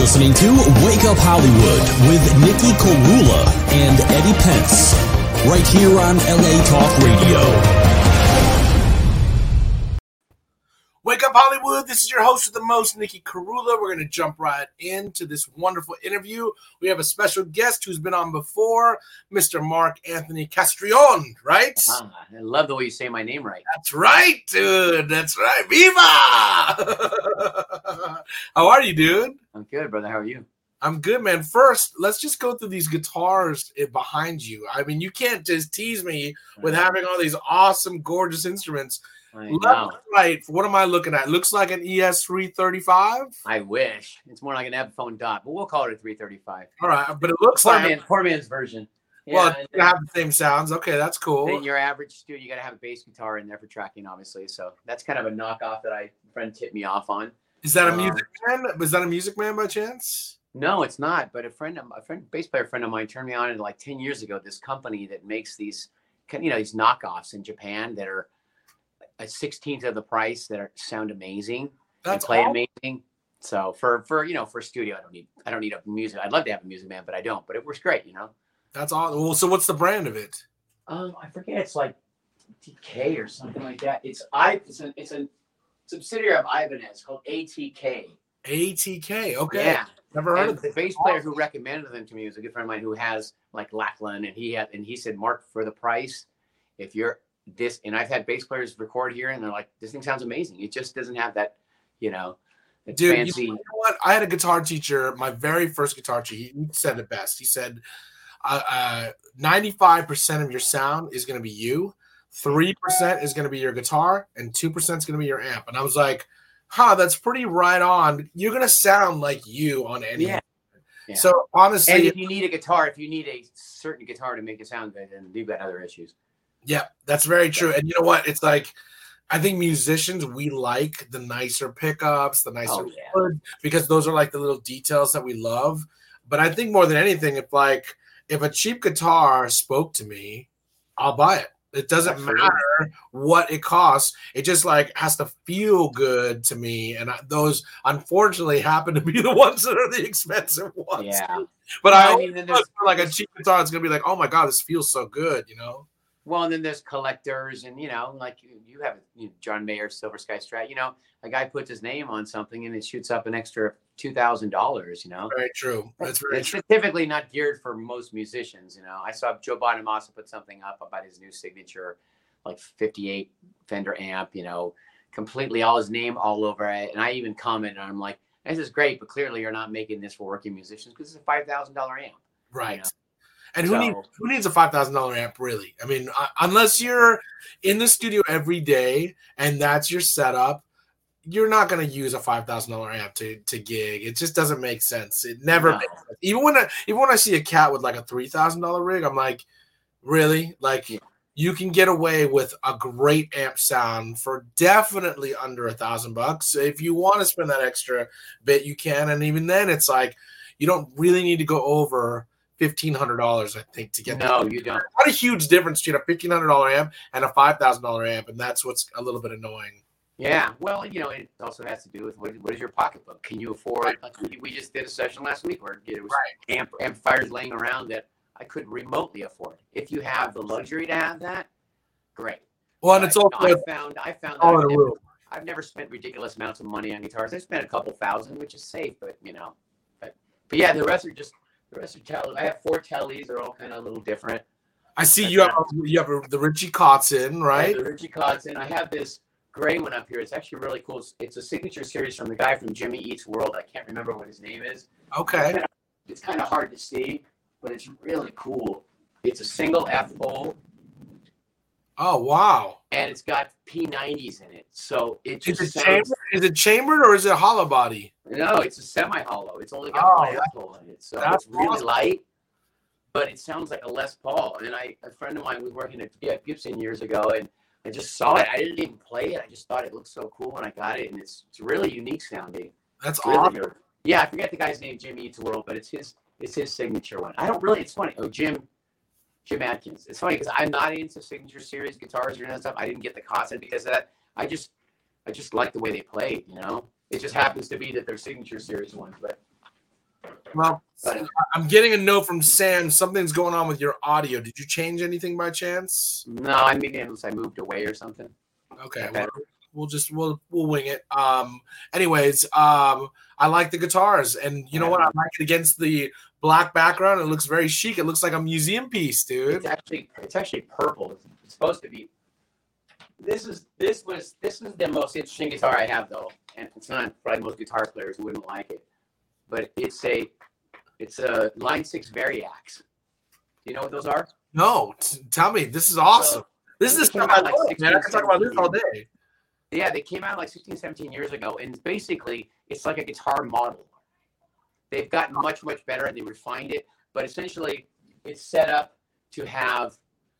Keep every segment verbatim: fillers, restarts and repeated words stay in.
listening to Wake Up Hollywood with Nikki Korula and Eddie Pence, right here on L A Talk Radio. Wake Up Hollywood, this is your host with the most, Nikki Korula. We're going to jump right into this wonderful interview. We have a special guest who's been on before, Mister Mark Anthony Castrillon, right? Uh, I love the way you say my name right. That's right, dude. That's right. Viva! How are you, dude? I'm good, brother. How are you? I'm good, man. First, let's just go through these guitars behind you. I mean, you can't just tease me with having all these awesome, gorgeous instruments. I Left know. and right. What am I looking at? Looks like an E S three thirty-five. I wish. It's more like an Epiphone dot, but we'll call it a three thirty-five. All right, but it looks Poor, like man, poor man's version. Yeah, well, and you then, have the same sounds. Okay, that's cool. then your average studio, you got to have a bass guitar in there for tracking, obviously. So that's kind of a knockoff that I a friend tipped me off on. Is that a Um, music man? Was that a music man by chance? No, it's not. But a friend, of, a friend, bass player friend of mine, turned me on to like ten years ago. This company that makes these, you know, these knockoffs in Japan that are a sixteenth of the price that are, sound amazing That's and play awesome. amazing. So for for you know for a studio, I don't need I don't need a music. I'd love to have a music man, but I don't. But it works great, you know. That's all. Well, so what's the brand of it? Um, I forget. It's like D K or something like that. It's I. It's a it's a subsidiary of Ibanez called A T K. A T K. Okay. Yeah. Never heard And of the it. bass player who recommended them to me was a good friend of mine who has like Lachlan, and he had and he said, Mark, for the price, if you're this, and I've had bass players record here, and they're like, this thing sounds amazing. It just doesn't have that, you know, that Dude, fancy. you know what? I had a guitar teacher, my very first guitar teacher, he said it best. He said, uh, uh, ninety-five percent of your sound is going to be you, three percent is going to be your guitar, and two percent is going to be your amp. And I was like, huh, that's pretty right on. You're going to sound like you on any. Yeah. Yeah. So honestly, And if you need a guitar, if you need a certain guitar to make it sound good, then you've got other issues. yeah, that's very true. And you know what? It's like, I think musicians, we like the nicer pickups, the nicer Oh, yeah. wood, because those are like the little details that we love. But I think more than anything, if like if a cheap guitar spoke to me, I'll buy it. It doesn't Absolutely. matter what it costs. It just like has to feel good to me. And I, those unfortunately happen to be the ones that are the expensive ones. Yeah. But Well, I, I I mean, mean, then there's- like a cheap guitar, it's gonna be like, oh my god, this feels so good, you know. Well, and then there's collectors, and you know, like you, you have you know, John Mayer Silver Sky Strat. You know, a guy puts his name on something, and it shoots up an extra two thousand dollars. You know, Very true. That's very it's true. typically not geared for most musicians. You know, I saw Joe Bonamassa put something up about his new signature, like fifty-eight Fender amp. You know, completely all his name all over it, and I even commented, and I'm like, this is great, but clearly you're not making this for working musicians because it's a five thousand dollar amp. Right. You know? And who So- needs who needs a five thousand dollar amp really? I mean, uh, unless you're in the studio every day and that's your setup, you're not going to use a five thousand dollar amp to to gig. It just doesn't make sense. It never No. makes sense. Even when I, even when I see a cat with like a three thousand dollar rig, I'm like, really? Like Yeah. you can get away with a great amp sound for definitely under a thousand bucks. If you want to spend that extra bit, you can. And even then, it's like you don't really need to go over fifteen hundred dollars, I think, to get No, you don't. not a huge difference between a fifteen hundred dollar amp and a five thousand dollar amp, and that's what's a little bit annoying. Yeah, well, you know, it also has to do with what, what is your pocketbook? Can you afford? Like we, we just did a session last week where it was amp amplifiers laying around that I couldn't remotely afford. If you have the luxury to have that, great. Well, and it's But, also you know, I found I found that all I've in a never, room. I've never spent ridiculous amounts of money on guitars. I spent a couple thousand, which is safe, but you know, but but yeah, the rest are just the rest are tel- I have four tellies. They're all kind of a little different. I see you have you have a, the Richie Kotzen, I right? have the Richie Kotzen. I have this gray one up here. It's actually really cool. It's, it's a signature series from the guy from Jimmy Eats World. I can't remember what his name is. Okay. It's kind of hard to see, but it's really cool. It's a single F hole, Oh wow. and it's got P nineties in it. So it Is just it sounds. chambered? Is it chambered or is it hollow body? No, it's a semi-hollow. It's only got Oh, one F hole in it, so that's it's really awesome. light. But it sounds like a Les Paul. And I, a friend of mine was working at G F Gibson years ago, and I just saw it. I didn't even play it. I just thought it looked so cool when I got it, and it's it's really unique sounding. That's It's really awesome. good. Yeah, I forget the guy's name, Jimmy Eats World, but it's his it's his signature one. I don't really. It's funny. Oh, Jim. Jim Atkins. It's funny because I'm not into signature series guitars or that stuff. I didn't get the Kotzen because of that. I just, I just like the way they played. You know, it just happens to be that they're signature series ones. But Well, I'm getting a note from Sam. Something's going on with your audio. Did you change anything by chance? No, I mean, unless I moved away or something. Okay, well, we'll just we'll we'll wing it. Um, anyways, um, I like the guitars, and you know what? I like it against the black background. It looks very chic. It looks like a museum piece, dude. It's actually it's actually purple. It's supposed to be. This is this was this is the most interesting guitar I have though, and it's not probably most guitar players wouldn't like it, but it's a it's a Line Six Variax. Do you know what those are? No, t- tell me. This is awesome. So, this is the stuff I like love, man. I can talk about this all day. Yeah, they came out like sixteen, seventeen years ago, and basically it's like a guitar model. They've gotten much, much better, and they refined it, but essentially it's set up to have,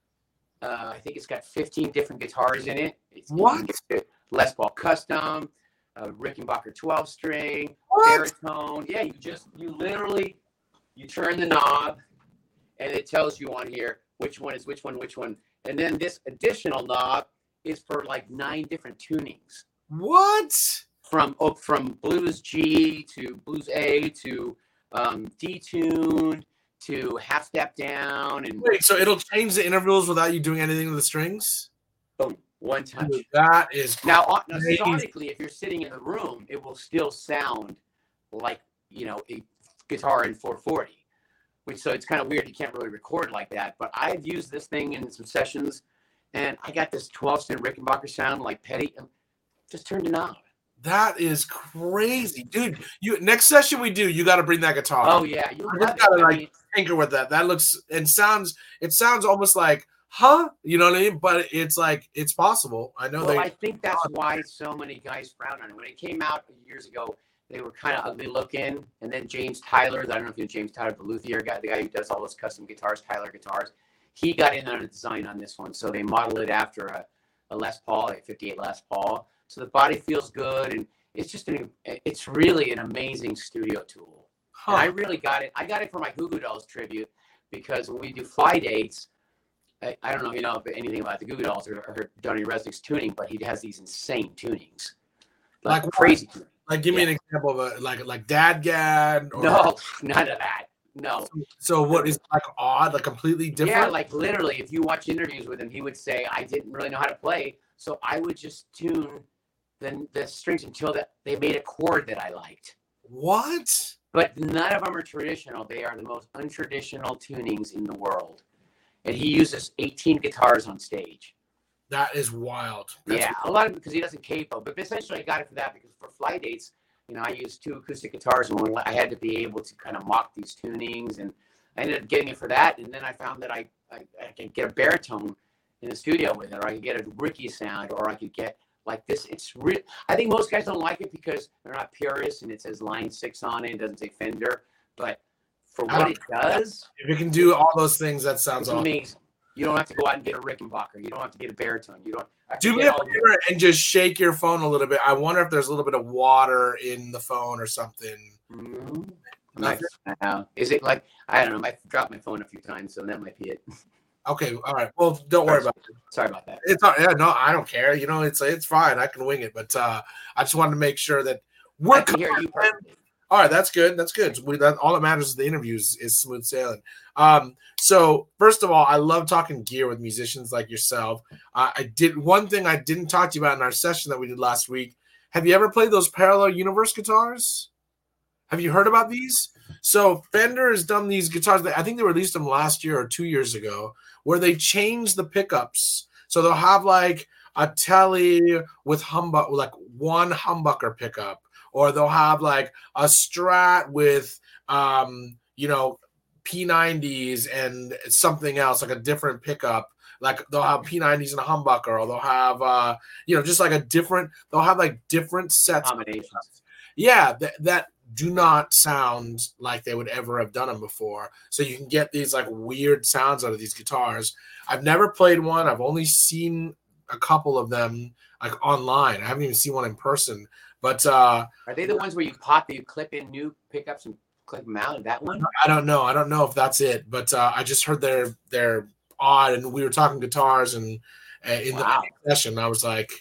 uh, I think it's got fifteen different guitars in it. It's what? Les Paul Custom, uh, Rickenbacker twelve string, baritone. Yeah, you just, you literally, you turn the knob, and it tells you on here which one is which one, which one. And then this additional knob is for like nine different tunings. What? From oh, from blues G to blues A to um, D tune to half step down. And wait, so it'll change the intervals without you doing anything with the strings? Boom, one touch. Dude, that is now, uh, now sonically, if you're sitting in the room, it will still sound like, you know, a guitar in four forty. Which, so it's kind of weird. You can't really record like that. But I've used this thing in some sessions, and I got this twelve string Rickenbacker sound like Petty. Just turned it on. That is crazy, dude. You next session we do, you got to bring that guitar. Oh yeah, you got to like tinker with that. That looks and sounds. It sounds almost like, huh? You know what I mean? But it's like it's possible. I know. Well, they, I think that's why so many guys frown on it. When it came out years ago, they were kind of ugly looking. And then James Tyler, I don't know if you know James Tyler, the luthier guy, the guy who does all those custom guitars, Tyler Guitars, he got in on a design on this one. So they modeled it after a, a Les Paul, a fifty-eight Les Paul. So the body feels good, and it's just an, it's really an amazing studio tool. Huh. And I really got it. I got it for my Goo Goo Dolls tribute because when we do fly dates, I, I don't know if you know anything about the Goo Goo Dolls or, or Donnie Resnick's tuning, but he has these insane tunings, like, like crazy tuning. Like, give me yeah. an example of a like like Dad Gad. Or... No, none of that. No. So what is like odd, like completely different? Yeah, like literally, if you watch interviews with him, he would say, "I didn't really know how to play, so I would just tune the the strings until that they made a chord that I liked." What? But none of them are traditional. They are the most untraditional tunings in the world, and he uses eighteen guitars on stage. That is wild. That's yeah, wild. A lot of it because he doesn't capo, but essentially I got it for that because for fly dates, you know, I used two acoustic guitars and one, I had to be able to kind of mock these tunings, and I ended up getting it for that. And then I found that I, I, I could get a baritone in the studio with it, or I could get a Ricky sound, or I could get like this. It's real. I think most guys don't like it because they're not purists and it says Line Six on it. It doesn't say Fender, but for what it does, if it can do all those things, that sounds awesome. Amazing. You don't have to go out and get a Rickenbacker. You don't have to get a baritone. You don't. Do me a favor and just shake your phone a little bit. I wonder if there's a little bit of water in the phone or something. Mm-hmm. Nice. Is it like, I don't know, I've dropped my phone a few times, so that might be it. Okay, all right. Well, don't worry about it. Sorry about that. It's all, yeah, no, I don't care. You know, it's it's fine. I can wing it, but uh, I just wanted to make sure that we're. I can hear you perfectly. All right, that's good. That's good. We, that, all that matters is the interviews is smooth sailing. Um, so first of all, I love talking gear with musicians like yourself. Uh, I did one thing I didn't talk to you about in our session that we did last week. Have you ever played those Parallel Universe guitars? Have you heard about these? So Fender has done these guitars. I think they released them last year or two years ago, where they changed the pickups. So they'll have like a Tele with humbuck, like one humbucker pickup. Or they'll have like a Strat with, um, you know, P nineties and something else, like a different pickup. Like they'll have P nineties and a humbucker, or they'll have, uh, you know, just like a different, they'll have like different sets. Combinations. Yeah, that, that do not sound like they would ever have done them before. So you can get these like weird sounds out of these guitars. I've never played one. I've only seen a couple of them like online. I haven't even seen one in person. But uh, are they the ones where you pop, you clip in new pickups and clip them out? That one? I don't know. I don't know if that's it. But uh, I just heard they're they're odd, and we were talking guitars and uh, in wow. the session, I was like,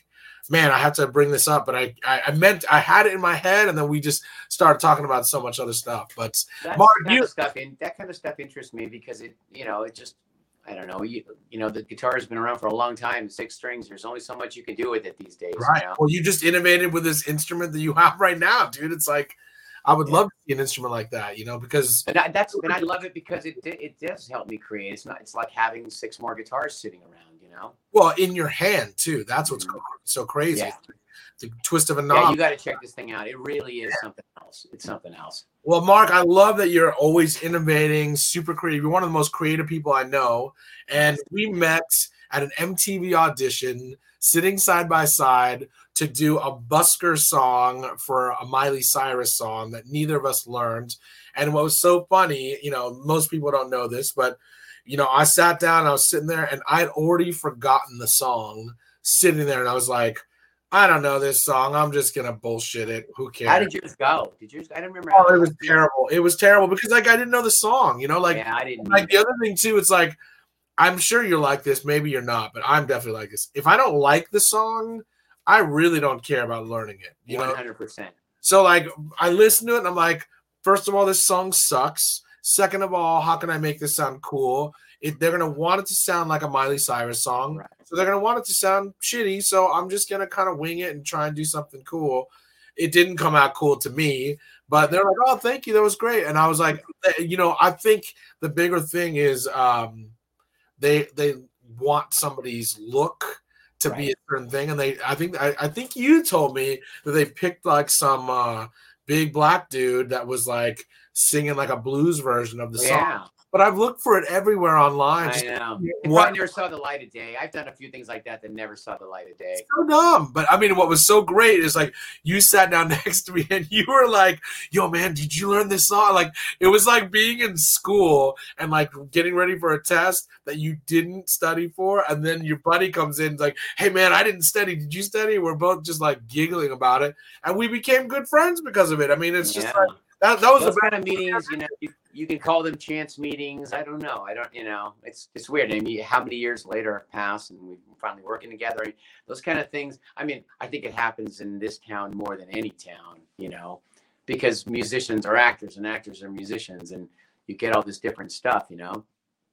man, I have to bring this up, but I, I, I meant I had it in my head, and then we just started talking about so much other stuff. But That's Mark, kind you, of stuff in that kind of stuff interests me because it, you know, it just, I don't know, you, you know, the guitar has been around for a long time, six strings. There's only so much you can do with it these days. right? You know? Well, you just innovated with this instrument that you have right now, dude. It's like I would Yeah. love to see an instrument like that, you know, because And I, that's and I love it because it it does help me create. It's not. It's like having six more guitars sitting around. You know. well, in your hand too. That's what's Mhm. so crazy. Yeah. The twist of a Yeah, knob. you got to check this thing out. It really is something else. It's something else. Well, Mark, I love that you're always innovating, super creative. You're one of the most creative people I know. And we met at an M T V audition, sitting side by side to do a busker song for a Miley Cyrus song that neither of us learned. And what was so funny, you know, most people don't know this, but, you know, I sat down, I was sitting there, and I had already forgotten the song sitting there. And I was like, I don't know this song. I'm just gonna bullshit it. Who cares? How did yours go? Did yours? I don't remember. Oh, how it was terrible. It was terrible because like I didn't know the song. You know, like yeah, I didn't. like the other thing too. It's like I'm sure you're like this. Maybe you're not, but I'm definitely like this. If I don't like the song, I really don't care about learning it. You know, one hundred percent. so like I listen to it and I'm like, first of all, this song sucks. Second of all, how can I make this sound cool? It, they're gonna want it to sound like a Miley Cyrus song, Right. so they're gonna want it to sound shitty. So I'm just gonna kind of wing it and try and do something cool. It didn't come out cool to me, but they're like, "Oh, thank you, that was great." And I was like, you know, I think the bigger thing is um, they they want somebody's look to be a Right. certain thing, and they I think I, I think you told me that they picked like some uh, big black dude that was like singing like a blues version of the song. Yeah, But I've looked for it everywhere online. I Just know. It what probably never saw the light of day. I've done a few things like that that never saw the light of day. so dumb. But I mean, what was so great is like you sat down next to me and you were like, "Yo, man, did you learn this song?" Like it was like being in school and like getting ready for a test that you didn't study for, and then your buddy comes in like, "Hey, man, I didn't study. Did you study?" We're both just like giggling about it, and we became good friends because of it. I mean, it's just Yeah. like that. That was Those the kind of meetings, you know, you, you can call them chance meetings. I don't know. I don't, you know, it's it's weird. I mean, how many years later have passed and we're finally working together? Those kind of things. I mean, I think it happens in this town more than any town, you know, because musicians are actors and actors are musicians, and you get all this different stuff, you know.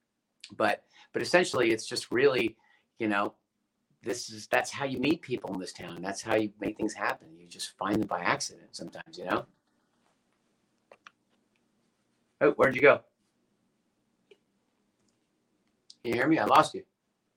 But but essentially, it's just really, you know, this is that's how you meet people in this town. That's how you make things happen. You just find them by accident sometimes, you know. Oh, where'd you go? Can you hear me? I lost you.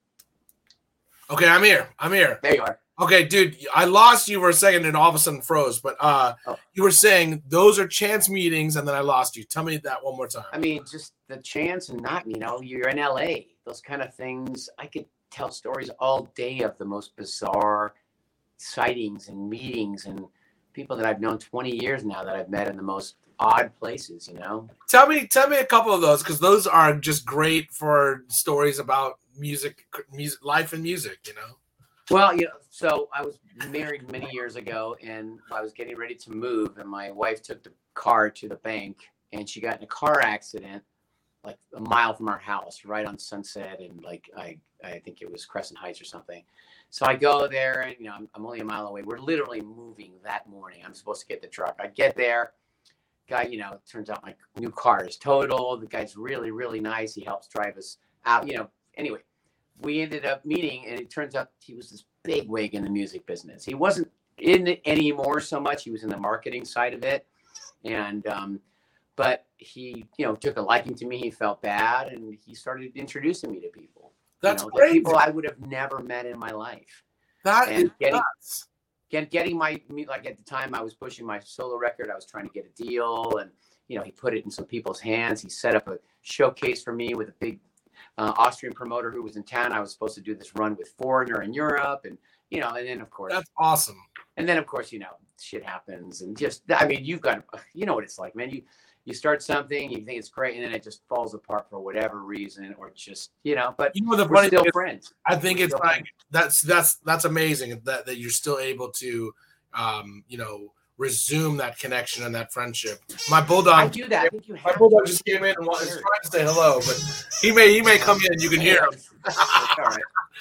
okay. I'm here. I'm here. There you are. Okay, dude, I lost you for a second and all of a sudden froze. But uh, Oh. you were saying those are chance meetings, and then I lost you. Tell me that one more time. I mean, just the chance and not, you know, you're in L A. Those kind of things. I could tell stories all day of the most bizarre sightings and meetings and people that I've known twenty years now that I've met in the most odd places, you know. Tell me, tell me a couple of those because those are just great for stories about music, music, life, and music. You know. Well, you know, so I was married many years ago, and I was getting ready to move, and my wife took the car to the bank, and she got in a car accident, like a mile from our house, right on Sunset, and like I, I think it was Crescent Heights or something. So I go there, and you know, I'm, I'm only a mile away. We're literally moving that morning. I'm supposed to get the truck. I get there, guy, you know, it turns out my new car is totaled. The guy's really, really nice. He helps drive us out, you know. Anyway, we ended up meeting, and it turns out he was this big wig in the music business. He wasn't in it anymore so much. He was in the marketing side of it. And, um, but he, you know, took a liking to me. He felt bad, and he started introducing me to people. That's you know, great. People I would have never met in my life. That And is getting- nuts. Get, getting my, like at the time I was pushing my solo record, I was trying to get a deal, and, you know, he put it in some people's hands. He set up a showcase for me with a big uh, Austrian promoter who was in town. I was supposed to do this run with Foreigner in Europe, and, you know, and then of course, That's awesome. and then of course, you know, shit happens, and just, I mean, you've got, you know what it's like, man. You, you start something, you think it's great, and then it just falls apart for whatever reason, or just, you know, but You know the we're funny still thing is, friends. I think We're it's still like friends. that's that's that's amazing that that you're still able to, um, you know, resume that connection and that friendship. My bulldog. I do that. I think you My have bulldog to. just came in and was trying to say hello, but he may he may come in and you can hear him. It's all right.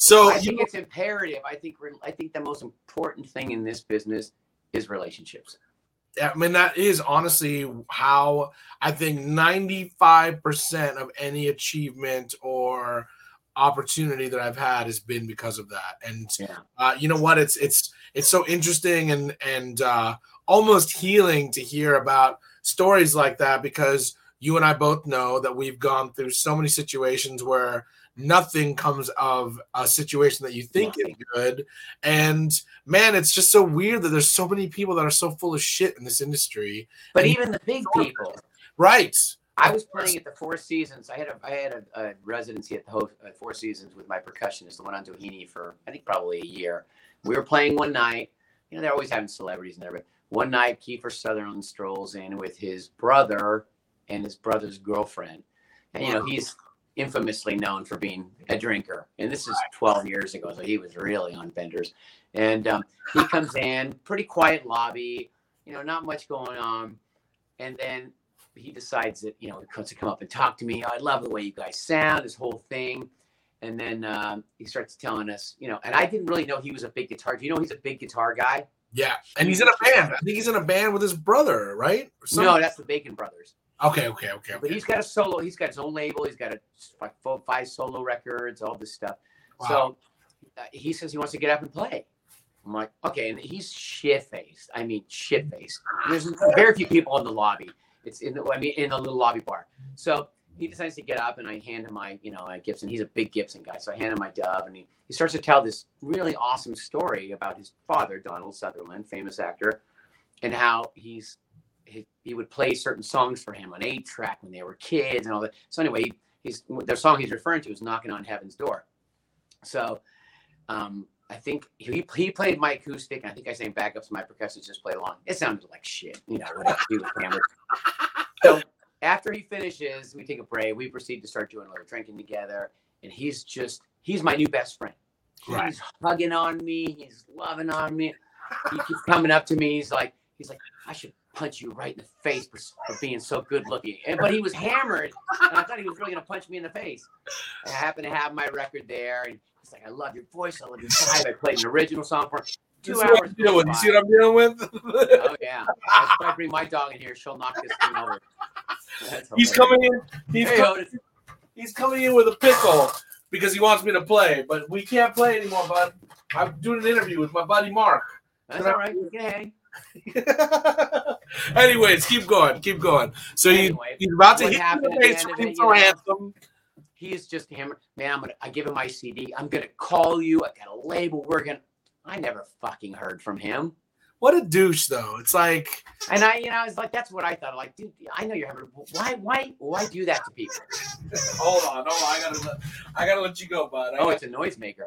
So I you think know, it's imperative. I think I think the most important thing in this business is relationships. I mean, that is honestly how I think ninety-five percent of any achievement or opportunity that I've had has been because of that. And Yeah. uh, you know what? It's it's it's so interesting and and uh, almost healing to hear about stories like that, because you and I both know that we've gone through so many situations where nothing comes of a situation that you think Nothing. is good. And man, it's just so weird that there's so many people that are so full of shit in this industry. But And even the big people. right. I was playing at the Four Seasons. I had a I had a, a residency at the Ho- uh, Four Seasons with my percussionist, the one on Doheny, for I think probably a year. We were playing one night. You know, they're always having celebrities and everything. One night, Kiefer Sutherland strolls in with his brother and his brother's girlfriend, and you know he's infamously known for being a drinker. And this is twelve years ago, so he was really on benders. And um, he comes in, pretty quiet lobby, you know, not much going on, and then he decides that, you know, he wants to come up and talk to me. I love the way you guys sound, this whole thing. And then um, he starts telling us, you know, and I didn't really know he was a big guitar. Do you know he's a big guitar guy? Yeah. And he's in a band. I think he's in a band with his brother, right? No, that's the Bacon Brothers. Okay, okay, okay. But he's got a solo. He's got his own label. He's got a, like four, five solo records, all this stuff. Wow. So uh, he says he wants to get up and play. I'm like, okay. And he's shit-faced. I mean, shit-faced. There's very few people in the lobby. It's in the, I mean, in a little lobby bar. So he decides to get up, and I hand him my, you know, my Gibson. He's a big Gibson guy. So I hand him my Dove, and he, he starts to tell this really awesome story about his father, Donald Sutherland, famous actor, and how he's, he, he would play certain songs for him on eight track when they were kids and all that. So anyway, he, he's, the song he's referring to is Knocking on Heaven's Door. So um, I think he, he played my acoustic, and I think I sang backups, my percussionists just played along. It sounded like shit, you know, what I do with cameras. So after he finishes, we take a break. We proceed to start doing a little drinking together, and he's just, he's my new best friend. Right. He's hugging on me. He's loving on me. He keeps coming up to me. He's like, he's like, I should punch you right in the face for, for being so good looking. And, but he was hammered, and I thought he was really going to punch me in the face. I happened to have my record there, and he's like, I love your voice. I love your vibe. I played an original song for him. Two you hours. See what you see what I'm dealing with? Oh, yeah. If I bring my dog in here, she'll knock this thing over. He's coming in. He's, Hey, coming, Otis. he's coming in with a pickle because he wants me to play, but we can't play anymore, bud. I'm doing an interview with my buddy Mark. That's all right. You can hang. Anyways, keep going, keep going. So Anyway, he, he's about to what hit you happened in at the the face end of looking it, for you know? ransom. He is just hammered. Man, I'm gonna I give him my C D. I'm gonna call you. I got a label. We're gonna I never fucking heard from him. What a douche, though. It's like, And I, you know, I was like, that's what I thought. Like, dude, I know you're having. Why, why, why do that to people? hold on, hold on. I gotta, let, I gotta let you go, bud. I Oh, gotta, it's a noisemaker.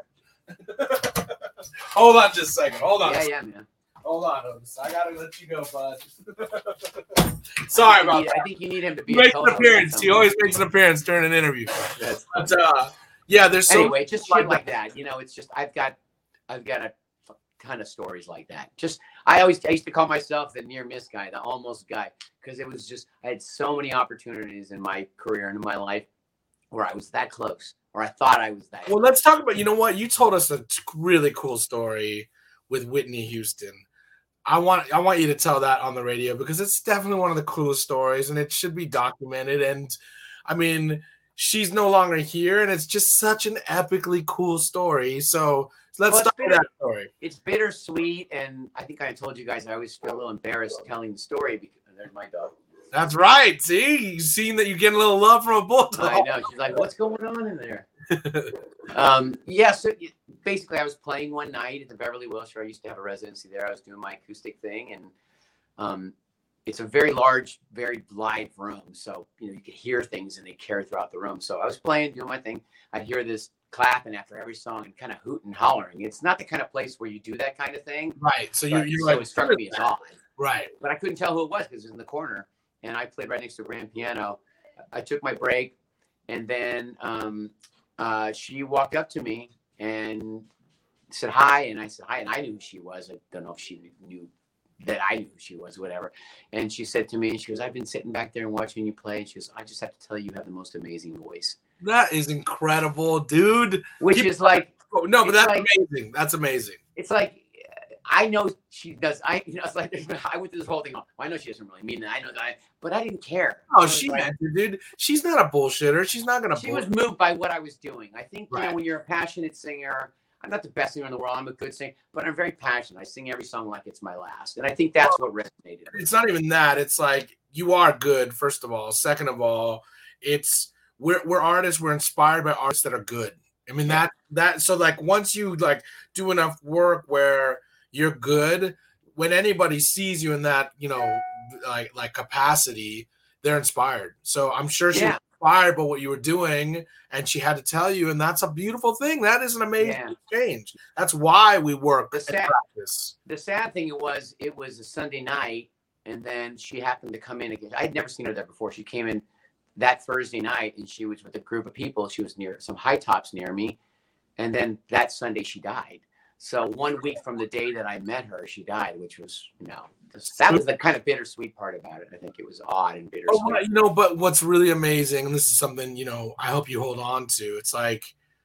hold on, just a second. Hold on. Yeah, yeah, man. Hold on, Otis. I gotta let you go, bud. Sorry I about need, that. I think you need him to be. He a makes an co-host appearance. at He some always point. makes an appearance during an interview. Yes. But uh, yeah, there's so Anyway, just shit like like that. You know, it's just I've got, I've got a ton of stories like that. Just I always I used to call myself the near miss guy, the almost guy, because it was just I had so many opportunities in my career and in my life where I was that close, or I thought I was that. Well, let's talk about. You know what? You told us a t- really cool story with Whitney Houston. I want I want you to tell that on the radio because it's definitely one of the coolest stories, and it should be documented. And I mean, she's no longer here, and it's just such an epically cool story. So let's Well, it's start with bitter- that story. It's bittersweet, and I think I told you guys I always feel a little embarrassed telling the story because there's my dog. That's right. See, you've seen that you get a little love from a bulldog. I know. She's like, "What's going on in there?" um, yeah. So basically, I was playing one night at the Beverly Wilshire. I used to have a residency there. I was doing my acoustic thing, and um, it's a very large, very live room. So you know, you could hear things, and they carry throughout the room. So I was playing, doing my thing. I'd hear this clapping after every song and kind of hooting and hollering. It's not the kind of place where you do that kind of thing. Right. So you But- you so like it struck me as odd. right. But I couldn't tell who it was because it was in the corner, and I played right next to a grand piano. I took my break, and then um, uh, she walked up to me and said hi, and I said hi, and I knew who she was. I don't know if she knew that I knew who she was, whatever. And she said to me, and she goes, "I've been sitting back there and watching you play." And she goes, "I just have to tell you, you have the most amazing voice," That is incredible, dude. which Keep is like, Oh, no, but it's that's like, amazing. That's amazing. It's like, I know she does. I, you know, it's like I went through this whole thing. Well, I know she doesn't really mean that. I know that, I, but I didn't care. Oh, she like, meant it, dude. She's not a bullshitter. She's not gonna. She bullshit. was moved by what I was doing. I think right. you know when you're a passionate singer. I'm not the best singer in the world. I'm a good singer, but I'm very passionate. I sing every song like it's my last, and I think that's what resonated. It's not even that. It's like you are good. First of all, second of all, it's we're we're artists. We're inspired by artists that are good. I mean that that so like once you like do enough work where you're good, when anybody sees you in that, you know, like like capacity, they're inspired. So I'm sure she yeah. was inspired by what you were doing, and she had to tell you, and that's a beautiful thing. That is an amazing yeah. exchange. That's why we work the sad, practice. The sad thing was it was a Sunday night, and then she happened to come in again. I'd never seen her there before. She came in that Thursday night, and she was with a group of people. She was near some high tops near me, and then that Sunday she died. So one week from the day that I met her, she died, which was, you know, that was the kind of bittersweet part about it. I think it was odd and bittersweet. Oh, you know, but what's really amazing, and this is something, you know, I hope you hold on to. It's like,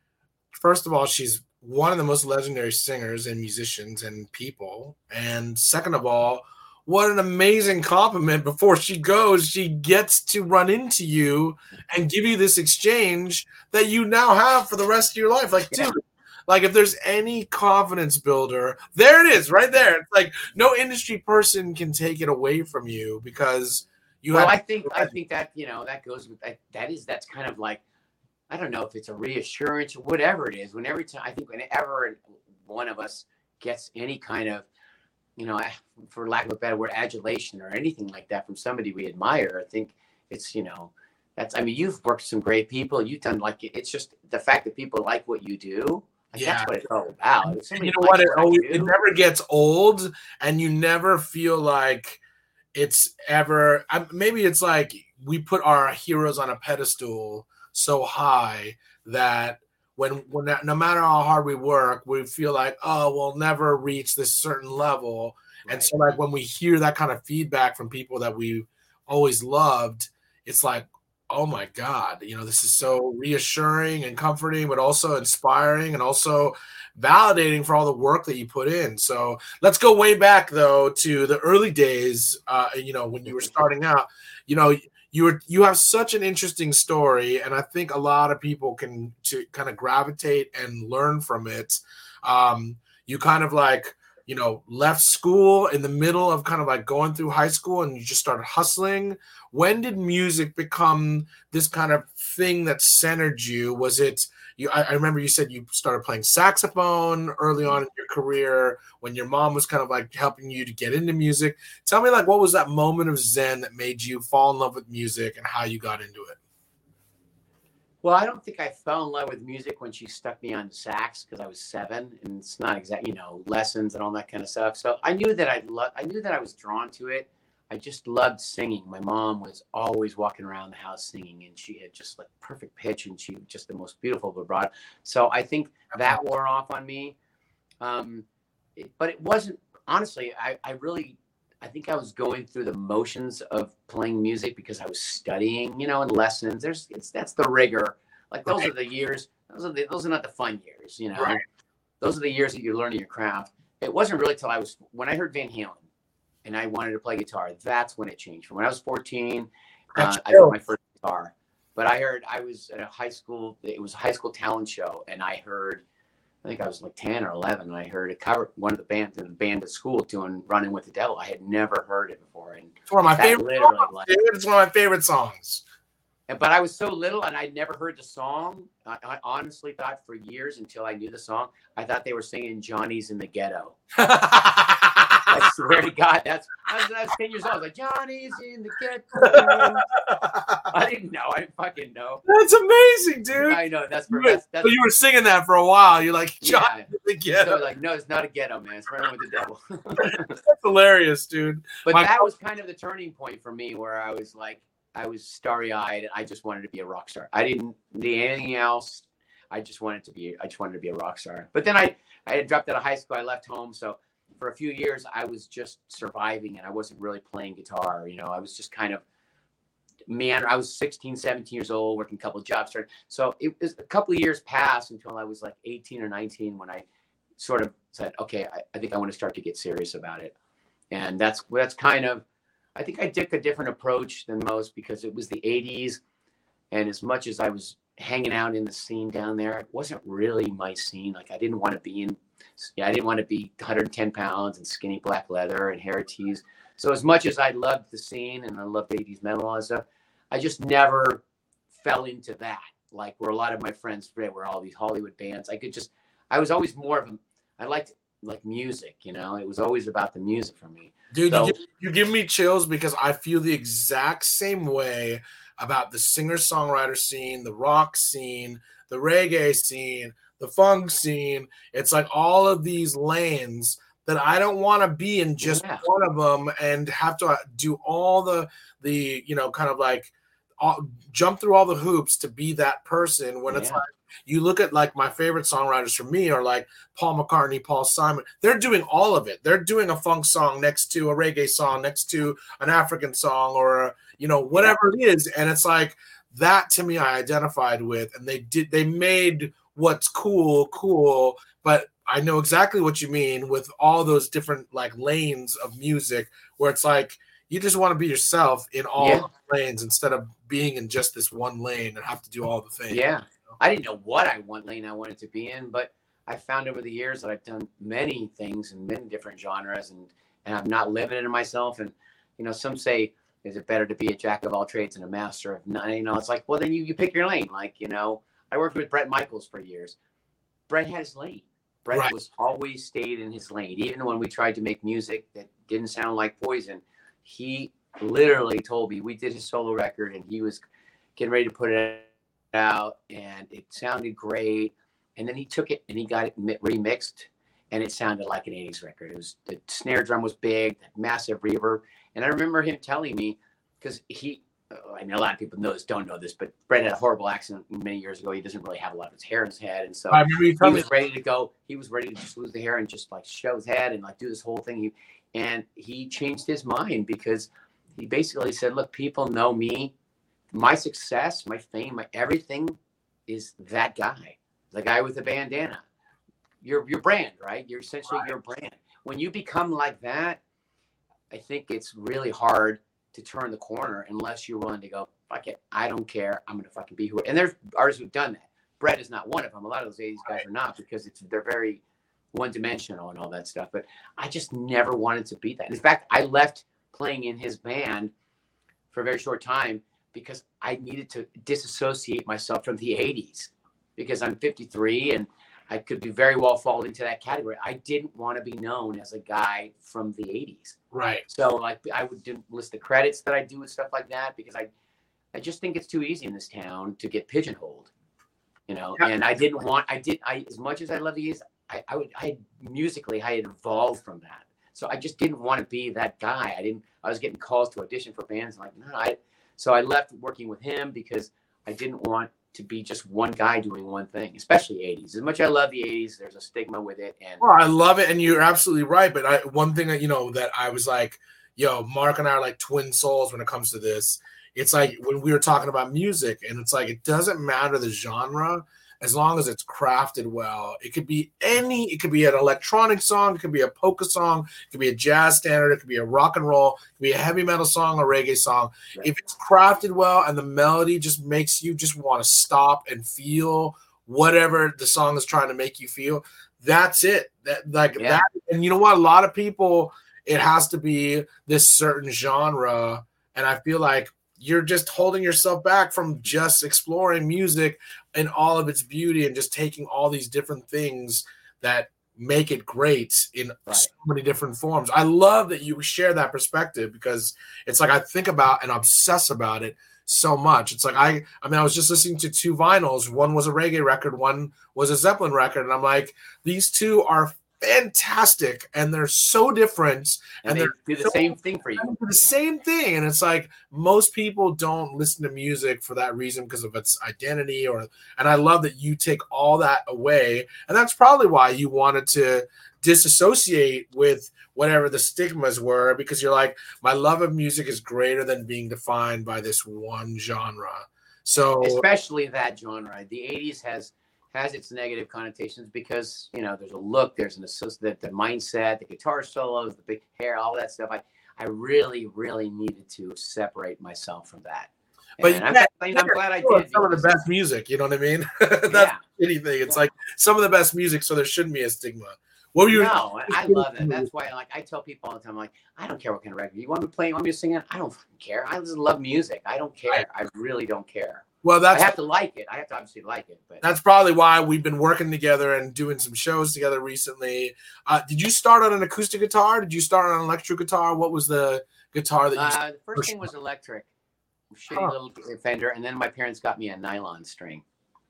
first of all, she's one of the most legendary singers and musicians and people. And second of all, what an amazing compliment. Before she goes, she gets to run into you and give you this exchange that you now have for the rest of your life. Like, yeah. dude. Like, if there's any confidence builder, there it is, right there. It's like no industry person can take it away from you because you well, have. I think I think that you know that goes with that. That is that's kind of like, I don't know if it's a reassurance or whatever it is. When every time I think whenever one of us gets any kind of, you know, for lack of a better word, adulation or anything like that from somebody we admire, I think it's you know. That's I mean you've worked with some great people. You've done like it's just the fact that people like what you do. Like yeah, that's what it's all about. You know what? It, always, it never gets old, and you never feel like it's ever. Maybe it's like we put our heroes on a pedestal so high that when when no matter how hard we work, we feel like, oh, we'll never reach this certain level. Right. And so, like when we hear that kind of feedback from people that we always loved, it's like, oh my God, you know, this is so reassuring and comforting, but also inspiring and also validating for all the work that you put in. So let's go way back though to the early days, uh, you know, when you were starting out, you know, you were, you have such an interesting story. And I think a lot of people can to kind of gravitate and learn from it. Um, you kind of like, you know, left school in the middle of kind of like going through high school and you just started hustling. When did music become this kind of thing that centered you? Was it, you, I, I remember you said you started playing saxophone early on in your career when your mom was kind of like helping you to get into music. Tell me like, what was that moment of zen that made you fall in love with music and how you got into it? Well, I don't think I fell in love with music when she stuck me on sax because I was seven, and it's not exactly, you know, lessons and all that kind of stuff. So I knew that I loved, I knew that I was drawn to it. I just loved singing. My mom was always walking around the house singing, and she had just like perfect pitch, and she was just the most beautiful vibrato. So I think that wore off on me. Um, it, but it wasn't, honestly, I, I really, I think I was going through the motions of playing music because I was studying, you know, and lessons. There's, it's that's the rigor. Like those right. are the years. Those are the, those are not the fun years, you know. Right. Those are the years that you're learning your craft. It wasn't really till I was when I heard Van Halen, and I wanted to play guitar. That's when it changed. From when I was fourteen, uh, I got my first guitar. But I heard I was at a high school. It was a high school talent show, and I heard. I think I was like ten or eleven, and I heard a cover, one of the bands in the band at school doing Running with the Devil. I had never heard it before. And it's one of my favorite songs, like, it's one of my favorite songs. And, but I was so little, and I'd never heard the song. I, I honestly thought for years until I knew the song, I thought they were singing Johnny's in the Ghetto. I swear to God, that's I was, I was ten years old. I was like, Johnny's in the Ghetto. I didn't know. I didn't fucking know. That's amazing, dude. I know. That's for that's, that's, so you were singing that for a while. You're like, Johnny yeah. in the Ghetto. So like, no, it's not a ghetto, man. It's Running with the Devil. That's hilarious, dude. But My- that was kind of the turning point for me, where I was like, I was starry-eyed, and I just wanted to be a rock star. I didn't need anything else. I just wanted to be. I just wanted to be a rock star. But then I, I had dropped out of high school. I left home, so. For a few years, I was just surviving, and I wasn't really playing guitar. You know, I was just kind of meander. I was sixteen, seventeen years old, working a couple of jobs. Started. So it was a couple of years passed until I was like eighteen or nineteen when I sort of said, okay, I, I think I want to start to get serious about it. And that's, that's kind of, I think I took a different approach than most because it was the eighties. And as much as I was hanging out in the scene down there, it wasn't really my scene. Like I didn't want to be in, yeah, I didn't want to be one hundred ten pounds and skinny black leather and hair tees. So as much as I loved the scene and I loved eighties metal and all that stuff, I just never fell into that. Like where a lot of my friends were all these Hollywood bands. I could just, I was always more of a, I liked like music, you know, it was always about the music for me. Dude, so, you, give, you give me chills because I feel the exact same way about the singer-songwriter scene, the rock scene, the reggae scene, the funk scene. It's like all of these lanes that I don't want to be in just yeah. one of them and have to do all the, the you know, kind of like all, jump through all the hoops to be that person when yeah. it's like, you look at like my favorite songwriters for me are like Paul McCartney, Paul Simon. They're doing all of it. They're doing a funk song next to a reggae song, next to an African song or, a, you know, whatever it is. And it's like that to me, I identified with, and they did, they made what's cool, cool. But I know exactly what you mean with all those different like lanes of music where it's like, you just want to be yourself in all yeah. lanes instead of being in just this one lane and have to do all the things. Yeah. I didn't know what I want lane I wanted to be in, but I found over the years that I've done many things in many different genres and, and I'm not limited in myself. And, you know, some say, is it better to be a jack of all trades and a master of none? You know, it's like, well, then you, you pick your lane. Like, you know, I worked with Bret Michaels for years. Bret had his lane. Bret right. was always stayed in his lane. Even when we tried to make music that didn't sound like Poison, he literally told me, we did his solo record and he was getting ready to put it out and it sounded great, and then he took it and he got it remixed and it sounded like an eighties record. It was, the snare drum was big, massive reverb, and I remember him telling me, because he I mean a lot of people know this, don't know this, but Bret had a horrible accident many years ago. He doesn't really have a lot of his hair in his head, and so I remember you he was ready to go he was ready to just lose the hair and just like show his head and like do this whole thing. He, and he changed his mind because he basically said, look, people know me. My success, my fame, my everything is that guy, the guy with the bandana. Your your brand, right? You're essentially right. your brand. When you become like that, I think it's really hard to turn the corner unless you're willing to go, fuck it, I don't care. I'm going to fucking be who. And there's artists who've done that. Bret is not one of them. A lot of those eighties guys right. are not because it's they're very one-dimensional and all that stuff. But I just never wanted to be that. In fact, I left playing in his band for a very short time because I needed to disassociate myself from the eighties because I'm fifty-three and I could be very well fall into that category. I didn't want to be known as a guy from the eighties. Right. So like I would do, list the credits that I do and stuff like that because I, I just think it's too easy in this town to get pigeonholed, you know, yeah. and I didn't want, I did, I, as much as I love the eighties, I, I would, I musically, I had evolved from that. So I just didn't want to be that guy. I didn't, I was getting calls to audition for bands. And like, no, I, So I left working with him because I didn't want to be just one guy doing one thing, especially eighties. As much as I love the eighties, there's a stigma with it. And well, I love it, and you're absolutely right. But I, one thing that you know that I was like, yo, Mark and I are like twin souls when it comes to this. It's like when we were talking about music, and it's like it doesn't matter the genre as long as it's crafted well. It could be any, it could be an electronic song, it could be a polka song, it could be a jazz standard, it could be a rock and roll, it could be a heavy metal song, a reggae song. Right. If it's crafted well and the melody just makes you just want to stop and feel whatever the song is trying to make you feel, that's it. That like yeah. that, and you know what? A lot of people, it has to be this certain genre, and I feel like you're just holding yourself back from just exploring music in all of its beauty and just taking all these different things that make it great in right. so many different forms. I love that you share that perspective because it's like I think about and obsess about it so much. It's like I I mean I was just listening to two vinyls. One was a reggae record, one was a Zeppelin record, and I'm like, these two are fantastic, and they're so different, and, and they they're do the so, same thing for you. do the same thing. And it's like most people don't listen to music for that reason because of its identity, or and I love that you take all that away, and that's probably why you wanted to disassociate with whatever the stigmas were, because you're like, my love of music is greater than being defined by this one genre. So especially that genre, the eighties has has its negative connotations because, you know, there's a look, there's an associate, the mindset, the guitar solos, the big hair, all that stuff. I, I really, really needed to separate myself from that. But and I'm, yeah, glad, I'm glad I did. Some of the best music, you know what I mean? That's yeah. anything. It's yeah. like some of the best music, so there shouldn't be a stigma. What were you? No, I love that. That's why, like, I tell people all the time, like, I don't care what kind of record you want me to play, you want me to sing it. I don't fucking care. I just love music. I don't care. I really don't care. Well, that's I have to like it. I have to obviously like it. But that's probably why we've been working together and doing some shows together recently. Uh, did you start on an acoustic guitar? Did you start on an electric guitar? What was the guitar that you? Uh, the first thing was electric, shitty huh. little Fender, and then my parents got me a nylon string.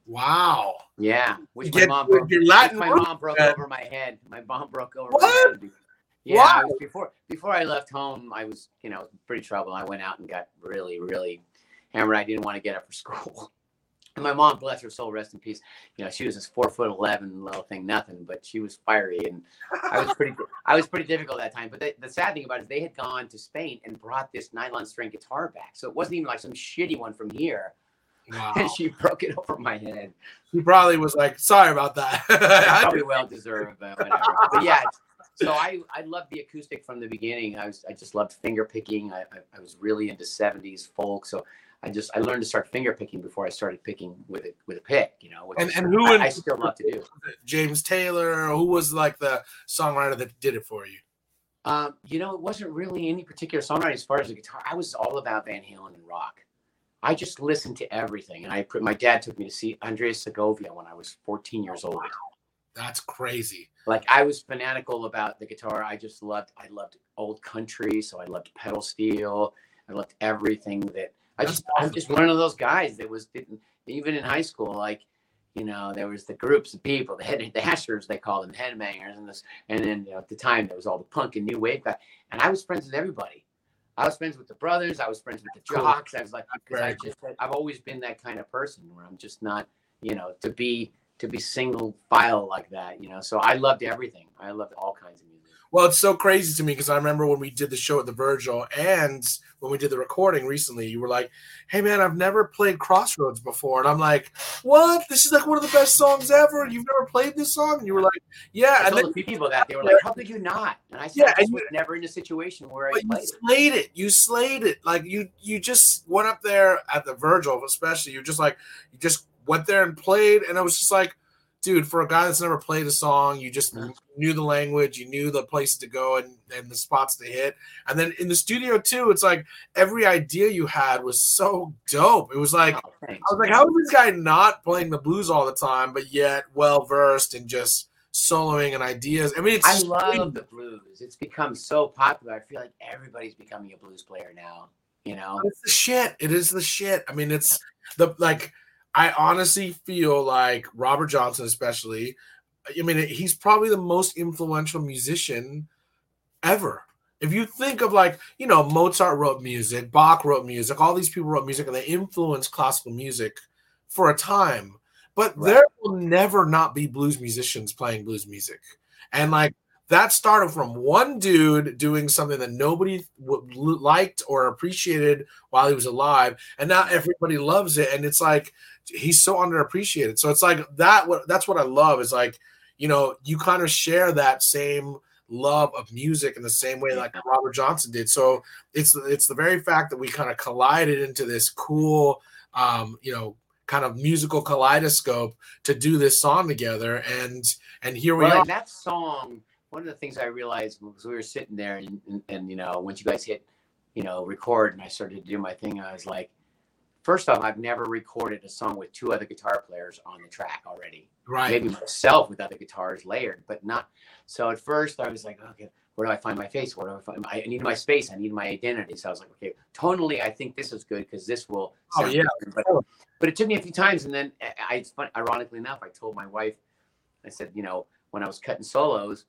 Wow. Yeah, which Get, my mom broke. Which my mom broke man. over my head. My mom broke over what? my head. Yeah, wow. I was, before before I left home, I was, you know, pretty trouble. I went out and got really, really hammered. I didn't want to get up for school. And my mom, bless her soul, rest in peace. You know, she was this four foot eleven little thing, nothing, but she was fiery, and I was pretty, I was pretty difficult at that time. But they, the sad thing about it is they had gone to Spain and brought this nylon string guitar back, so it wasn't even like some shitty one from here. Wow. And she broke it over my head. She probably was like, "Sorry about that." Probably well deserved, but whatever. But yeah, so I, I loved the acoustic from the beginning. I was, I just loved finger picking. I, I, I was really into seventies folk, so. I just I learned to start finger picking before I started picking with it with a pick, you know. And and who I, in, I still love to do. James Taylor, who was like the songwriter that did it for you? Um, you know, it wasn't really any particular songwriter as far as the guitar. I was all about Van Halen and rock. I just listened to everything, and I my dad took me to see Andreas Segovia when I was fourteen years old. That's crazy. Like I was fanatical about the guitar. I just loved I loved old country, so I loved pedal steel. I loved everything that. I just, I'm just one of those guys that was, even in high school, like, you know, there was the groups of people, the head, the hashers, they called them, headbangers, and this, and then you know, at the time there was all the punk and new wave guys, and I was friends with everybody. I was friends with the brothers, I was friends with the jocks. I was like, because I just, I've always been that kind of person where I'm just not, you know, to be to be single file like that, you know. So I loved everything. I loved all kinds of music. Well, it's so crazy to me because I remember when we did the show at the Virgil and when we did the recording recently, you were like, "Hey man, I've never played Crossroads before." And I'm like, "What? This is like one of the best songs ever. You've never played this song?" And you were like, "Yeah." I and told then a few people that they were like, "How could you not?" And I said, yeah, "I just and was you, never in a situation where I but played you slayed it. it. You slayed it. Like you, you just went up there at the Virgil, especially. You just like you just went there and played, and it was just like, dude, for a guy that's never played a song, you just mm-hmm. knew the language, you knew the places to go and, and the spots to hit. And then in the studio too, it's like every idea you had was so dope. It was like, oh, I was like, how is this guy not playing the blues all the time, but yet well-versed in just soloing and ideas? I mean, it's I love the blues. It's become so popular. I feel like everybody's becoming a blues player now, you know? It's the shit. It is the shit. I mean, it's the, like, I honestly feel like Robert Johnson, especially, I mean, he's probably the most influential musician ever. If you think of like, you know, Mozart wrote music, Bach wrote music, all these people wrote music, and they influenced classical music for a time. But right. there will never not be blues musicians playing blues music. And like, that started from one dude doing something that nobody liked or appreciated while he was alive, and now everybody loves it. And it's like he's so underappreciated. So it's like that. What that's what I love is like, you know, you kind of share that same love of music in the same way like Robert Johnson did. So it's it's the very fact that we kind of collided into this cool, um, you know, kind of musical kaleidoscope to do this song together, and and here we well, are. And that song. One of the things I realized was we were sitting there and, and, and, you know, once you guys hit, you know, record and I started to do my thing, I was like, first off, I've never recorded a song with two other guitar players on the track already. Right. Maybe myself with other guitars layered, but not. So at first I was like, okay, where do I find my face? Where do I find I need my space. I need my identity. So I was like, okay, tonally, I think this is good because this will sound oh, yeah. But, but it took me a few times. And then I, it's fun, ironically enough, I told my wife, I said, you know, when I was cutting solos,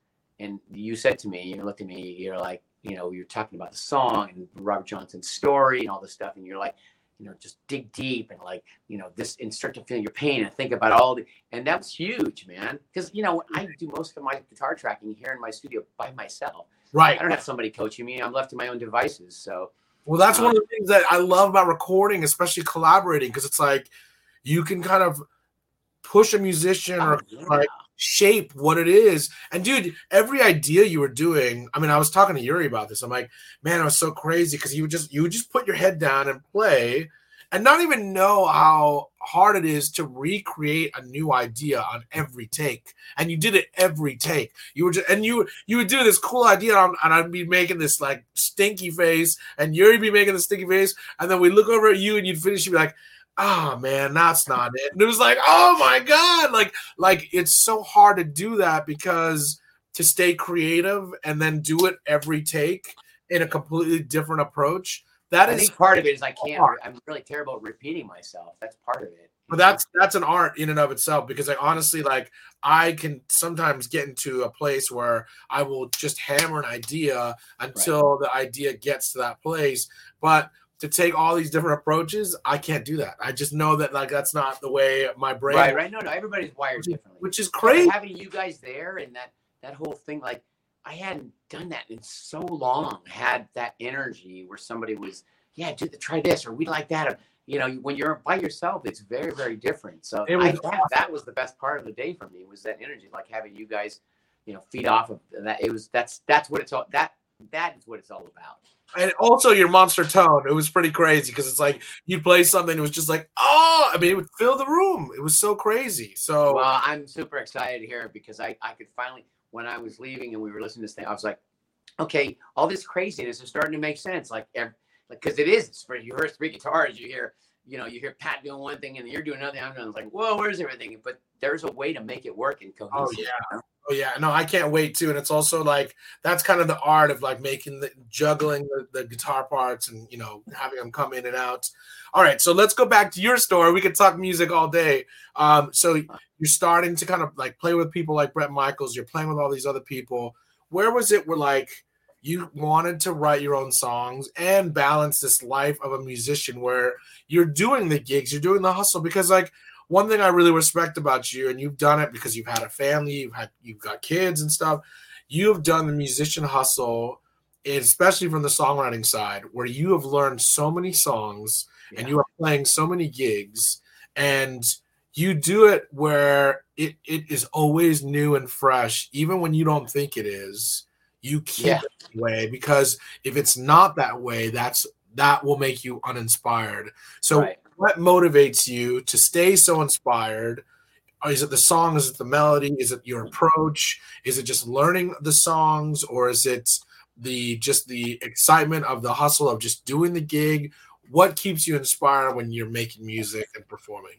and you said to me, you looked at me, you're like, you know, you're talking about the song and Robert Johnson's story and all this stuff. And you're like, you know, just dig deep and like, you know, this and start to feel your pain and think about all the, and that was huge, man. Cause you know, I do most of my guitar tracking here in my studio by myself. Right. I don't have somebody coaching me. I'm left to my own devices. So, well, that's um, one of the things that I love about recording, especially collaborating. Cause it's like, you can kind of push a musician oh, or yeah. like shape what it is. And dude, every idea you were doing, I mean, I was talking to Yuri about this. I'm like, man, it was so crazy because you would just you would just put your head down and play and not even know how hard it is to recreate a new idea on every take. And you did it every take. You were just and you you would do this cool idea and I'd be making this like stinky face and Yuri be making the stinky face, and then we look over at you and you'd finish, you'd be like, oh man, that's not it. And it was like, oh my God, like, like it's so hard to do that because to stay creative and then do it every take in a completely different approach. That I is think part of it is I can't, hard. I'm really terrible at repeating myself. That's part of it. But that's that's an art in and of itself, because I honestly, like, I can sometimes get into a place where I will just hammer an idea until right. the idea gets to that place. But to take all these different approaches, I can't do that. I just know that like that's not the way my brain. Right, right. No, no. Everybody's wired which, differently, which is crazy. But having you guys there and that that whole thing, like I hadn't done that in so long. Had that energy where somebody was, yeah, do the try this or we like that. Or, you know, when you're by yourself, it's very, very different. So it was I awesome. thought that was the best part of the day for me, was that energy, like having you guys, you know, feed off of that. It was that's that's what it's all that that is what it's all about. And also your monster tone. It was pretty crazy because it's like you play something, it was just like, oh, I mean, it would fill the room. It was so crazy. So well, I'm super excited to hear it because I, I could finally, when I was leaving and we were listening to this thing, I was like, okay, all this craziness is starting to make sense. Like, because it is, it's for you hear three guitars, you hear, you know, you hear Pat doing one thing and you're doing another. I'm like, whoa, where's everything? But there's a way to make it work in cohesive. Oh yeah. You know? Oh yeah, no, I can't wait too. And it's also like that's kind of the art of like making the juggling the, the guitar parts and you know having them come in and out. All right, so let's go back to your story. We could talk music all day. Um, so you're starting to kind of like play with people like Bret Michaels. You're playing with all these other people. Where was it where like you wanted to write your own songs and balance this life of a musician where you're doing the gigs, you're doing the hustle? Because like one thing I really respect about you, and you've done it because you've had a family, you've had you've got kids and stuff. You've done the musician hustle, especially from the songwriting side, where you have learned so many songs yeah. and you are playing so many gigs, and you do it where it, it is always new and fresh, even when you don't think it is. You keep yeah. it that way, because if it's not that way, that's that will make you uninspired. So right. what motivates you to stay so inspired? Is it the song? Is it the melody? Is it your approach? Is it just learning the songs? Or is it the just the excitement of the hustle of just doing the gig? What keeps you inspired when you're making music and performing?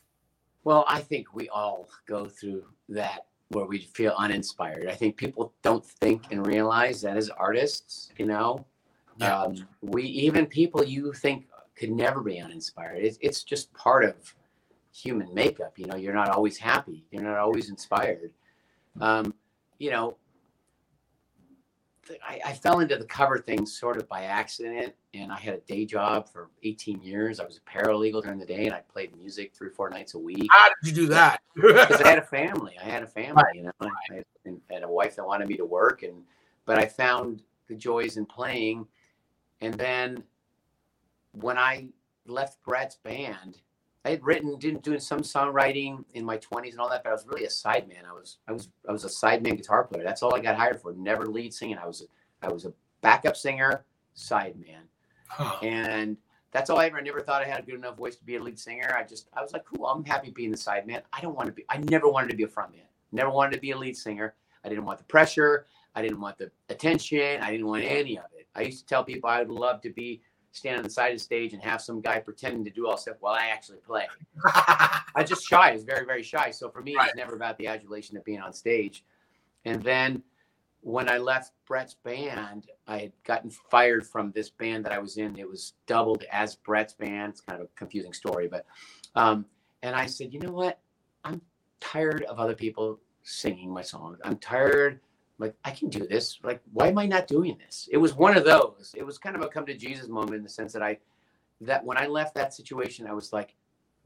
Well, I think we all go through that where we feel uninspired. I think people don't think and realize that as artists, you know, yeah. um, we even people you think could never be uninspired. It's, it's just part of human makeup. You know, you're not always happy. You're not always inspired. Um, you know, I, I fell into the cover thing sort of by accident, and I had a day job for eighteen years. I was a paralegal during the day, and I played music three or four nights a week. How did you do that? Because I had a family. I had a family, right. you know, I had, and had a wife that wanted me to work, and but I found the joys in playing. And then when I left Bret's band, I had written, didn't doing some songwriting in my twenties and all that, but I was really a sideman. I was, I was, I was a sideman guitar player. That's all I got hired for. Never lead singing. I was, I was a backup singer, sideman, huh. and that's all I ever. I never thought I had a good enough voice to be a lead singer. I just, I was like, cool. I'm happy being the sideman. I don't want to be. I never wanted to be a frontman. Never wanted to be a lead singer. I didn't want the pressure. I didn't want the attention. I didn't want any of it. I used to tell people I would love to be stand on the side of the stage and have some guy pretending to do all stuff while I actually play. I just shy. I was very, very shy. So for me, right. it was never about the adulation of being on stage. And then when I left Bret's band, I had gotten fired from this band that I was in. It was doubled as Bret's band. It's kind of a confusing story, but, um, and I said, you know what? I'm tired of other people singing my songs. I'm tired like, I can do this. Like, why am I not doing this? It was one of those. It was kind of a come to Jesus moment in the sense that I, that when I left that situation, I was like,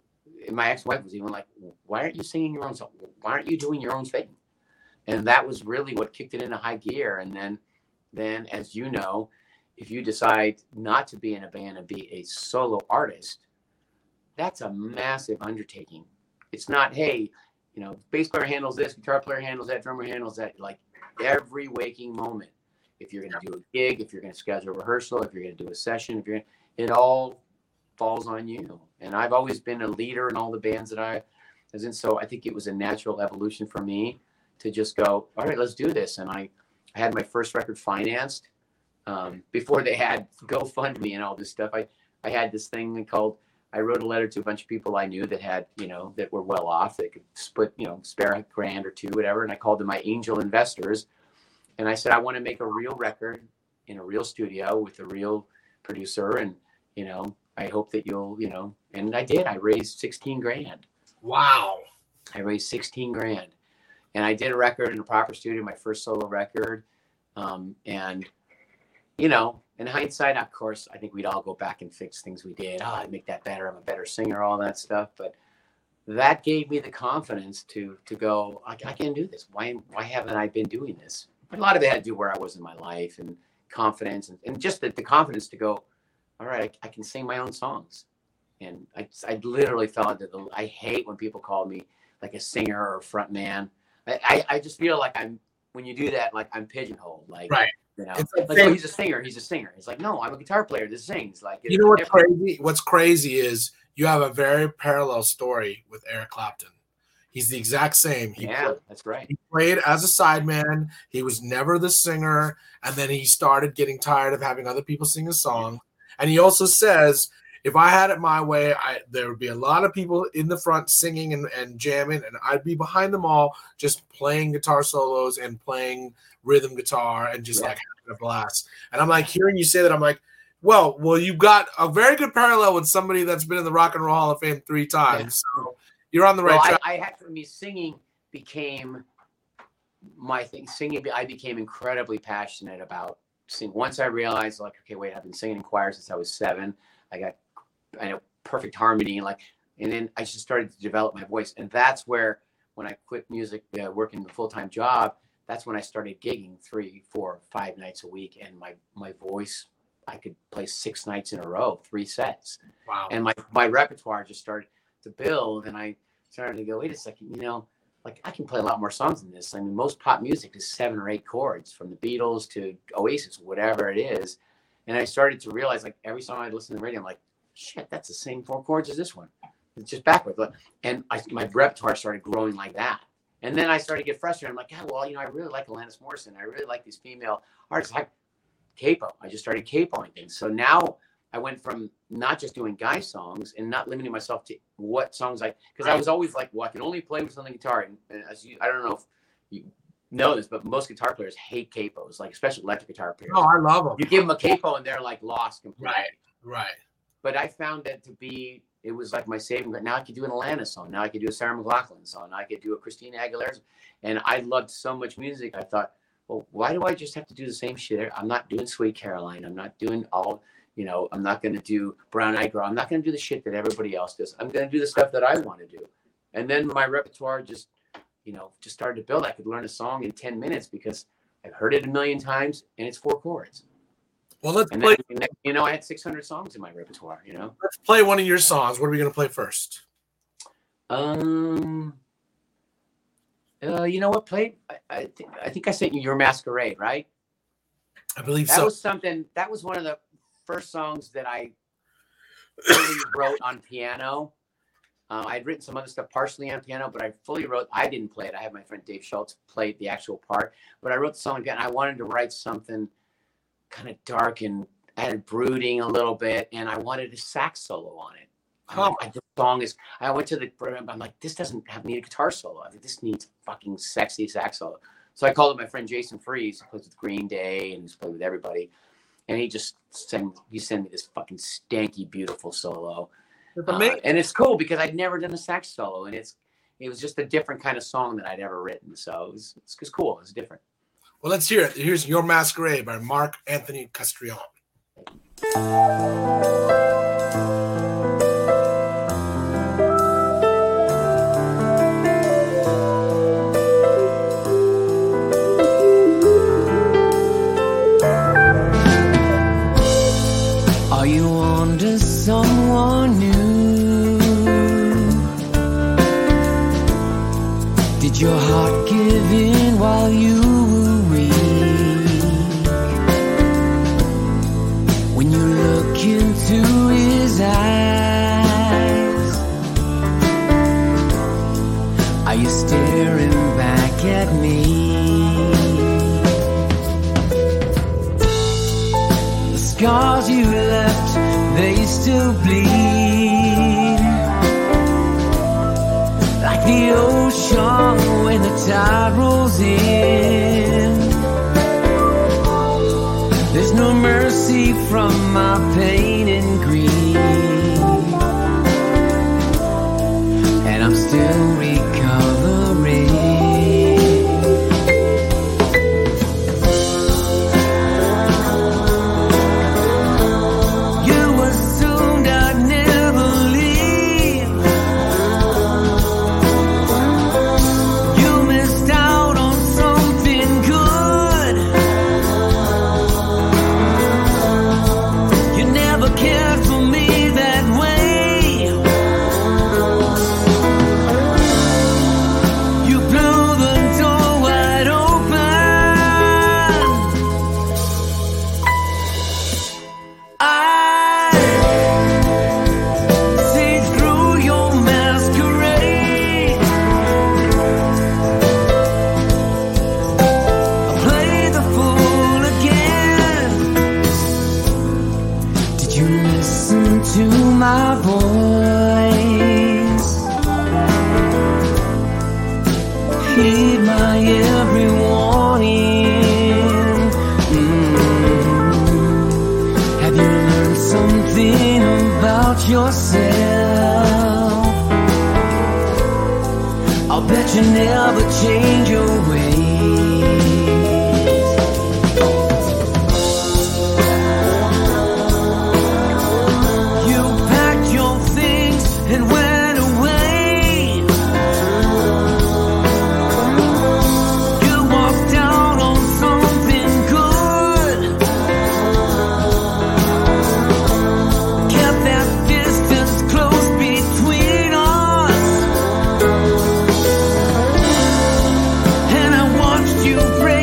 my ex-wife was even like, why aren't you singing your own song? Why aren't you doing your own thing? And that was really what kicked it into high gear. And then, then as you know, if you decide not to be in a band and be a solo artist, that's a massive undertaking. It's not, hey, you know, bass player handles this, guitar player handles that, drummer handles that. Like every waking moment, if you're going to do a gig, if you're going to schedule a rehearsal, if you're going to do a session, if you're going to, it all falls on you. And I've always been a leader in all the bands that I was in. So I think it was a natural evolution for me to just go, all right, let's do this. And I, I had my first record financed um, before they had GoFundMe and all this stuff. I, I had this thing called, I wrote a letter to a bunch of people I knew that had, you know, that were well off. They could split, you know, spare a grand or two, whatever. And I called them my angel investors. And I said, I want to make a real record in a real studio with a real producer. And, you know, I hope that you'll, you know, and I did. I raised sixteen grand. Wow. I raised sixteen grand. And I did a record in a proper studio, my first solo record. Um, and, you know, in hindsight, of course, I think we'd all go back and fix things we did. Oh, I'd make that better. I'm a better singer, all that stuff. But that gave me the confidence to to go, I, I can do this. Why, why haven't I been doing this? A lot of it had to do where I was in my life and confidence and, and just the, the confidence to go, all right, I, I can sing my own songs. And I, I literally fell into the, I hate when people call me like a singer or a front man. I, I, I just feel like I'm, when you do that, like I'm pigeonholed. Like, right. You know, it's like, like oh, he's a singer. He's a singer. It's like, no, I'm a guitar player that sings. Like, you know what's every- crazy? What's crazy is you have a very parallel story with Eric Clapton. He's the exact same. He yeah, played, that's right. He played as a sideman. He was never the singer, and then he started getting tired of having other people sing his song. And he also says, if I had it my way, I there would be a lot of people in the front singing and, and jamming, and I'd be behind them all just playing guitar solos and playing rhythm guitar and just yeah. like having a blast. And I'm like, hearing you say that, I'm like, well, well, you've got a very good parallel with somebody that's been in the Rock and Roll Hall of Fame three times. Yeah. So you're on the right well, track. I, I had for me, singing became my thing. Singing, I became incredibly passionate about singing. Once I realized, like, okay, wait, I've been singing in choir since I was seven. I got I know perfect harmony, like, and then I just started to develop my voice, and that's where, when I quit music, uh, working the full time job, that's when I started gigging three, four, five nights a week, and my my voice, I could play six nights in a row, three sets. Wow! And my my repertoire just started to build, and I started to go, wait a second, you know, like I can play a lot more songs than this. I mean, most pop music is seven or eight chords, from the Beatles to Oasis, whatever it is. And I started to realize, like, every song I'd listen to the radio, I'm like, shit, that's the same four chords as this one. It's just backwards. And I, my repertoire started growing like that. And then I started to get frustrated. I'm like, yeah, well, you know, I really like Alanis Morissette. I really like these female artists. Like capo. I just started capoing things. So now I went from not just doing guy songs and not limiting myself to what songs I, because I was always like, well, I can only play with something guitar. And, and as you, I don't know if you know this, but most guitar players hate capos, like especially electric guitar players. Oh, I love them. You give them a capo and they're like lost completely. Right, right. But I found that to be, it was like my saving grace. Now I could do an Alanis song. Now I could do a Sarah McLachlan song. Now I could do a Christina Aguilera song. And I loved so much music. I thought, well, why do I just have to do the same shit? I'm not doing Sweet Caroline. I'm not doing all, you know, I'm not going to do Brown Eyed Girl. I'm not going to do the shit that everybody else does. I'm going to do the stuff that I want to do. And then my repertoire just, you know, just started to build. I could learn a song in ten minutes because I've heard it a million times and it's four chords. Well, let's and play. Then, you know, I had six hundred songs in my repertoire, you know. Let's play one of your songs. What are we going to play first? Um, uh, you know what? Play. I, I, th- I think I sent you Your Masquerade, right? I believe that so. That was something. That was one of the first songs that I fully wrote on piano. Um, I'd written some other stuff partially on piano, but I fully wrote. I didn't play it. I had my friend Dave Schultz play the actual part, but I wrote the song again. I wanted to write something kind of dark and added brooding a little bit, and I wanted a sax solo on it. Oh. Like, the song is. I went to the. I'm like, this doesn't have need a guitar solo. I think this needs fucking sexy sax solo. So I called up my friend Jason Freeze, who plays with Green Day and he's played with everybody, and he just sent he sent me this fucking stanky, beautiful solo. Uh, and it's cool because I'd never done a sax solo, and it's it was just a different kind of song that I'd ever written. So it was it's, it's cool. It's different. Well, let's hear it. Here's Your Masquerade by Mark Anthony Castrillon. Are you on to someone new? Did your heart give in while you were weak? When you look into his eyes, are you staring back at me? The scars you left, they still bleed, like the ocean when the tide rolls in. There's no mercy from my pain and grief, and I'm still recovering. You assumed I'd never leave. You missed out on something good. You never cared for me that way. You blew the door wide open. I see through your masquerade. I play the fool again. Did you listen to my voice? Heed my every warning. Mm. Have you learned something about yourself? I'll bet you never change your ways. You packed your things and went away. You walked out on something good. Kept that distance close between us, and I watched you break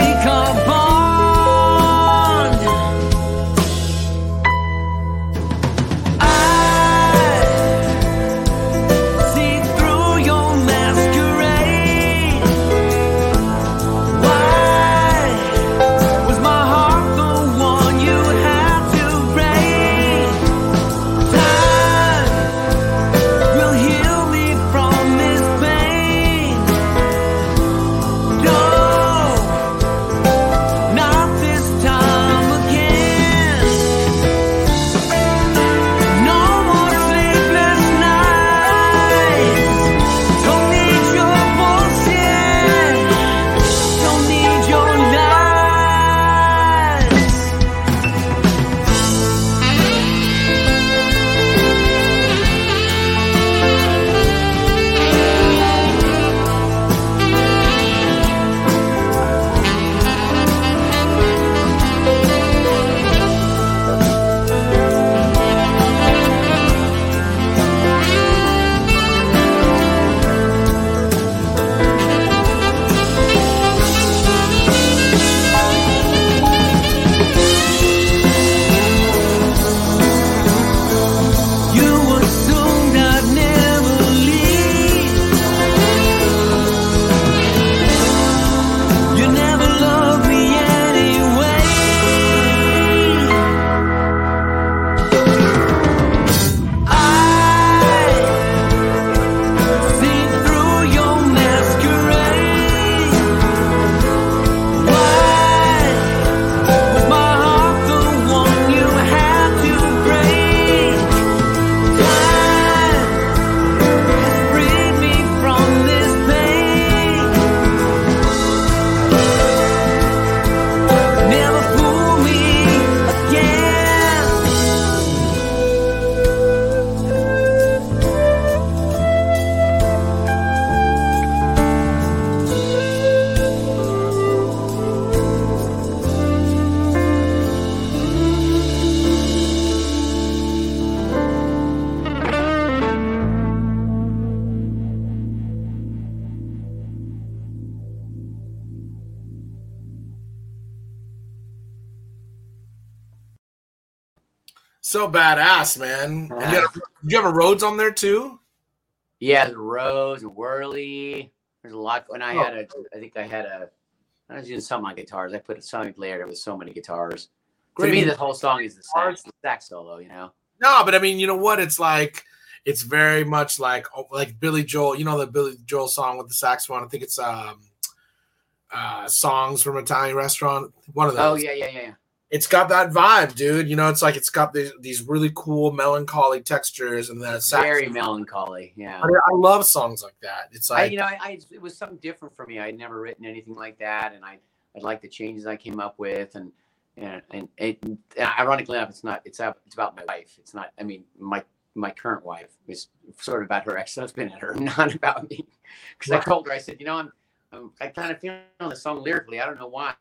So badass, man. And you, had a, did you have a Rhodes on there too? Yeah, the Rose and Whirly. There's a lot. And I Oh. had a, I think I had a, I was using some on guitars. I put a song later with so many guitars. Great. To me, the whole song is the sax, the sax solo, you know? No, but I mean, you know what? It's like, it's very much like, like Billy Joel, you know, the Billy Joel song with the saxophone. I think it's um, uh, Songs from an Italian Restaurant. One of those. Oh, yeah, yeah, yeah, yeah. It's got that vibe, dude. You know, it's like it's got these, these really cool melancholy textures and that sax. Very melancholy, yeah. I, I love songs like that. It's like, I, you know, I, I it was something different for me. I'd never written anything like that, and I I like the changes I came up with, and and and, it, and ironically enough, it's not it's about, it's about my wife. It's not. I mean, my my current wife is sort of about her ex-husband and her, not about me. Because I told her, I said, you know, I'm, I'm I kind of feel on the song lyrically. I don't know why.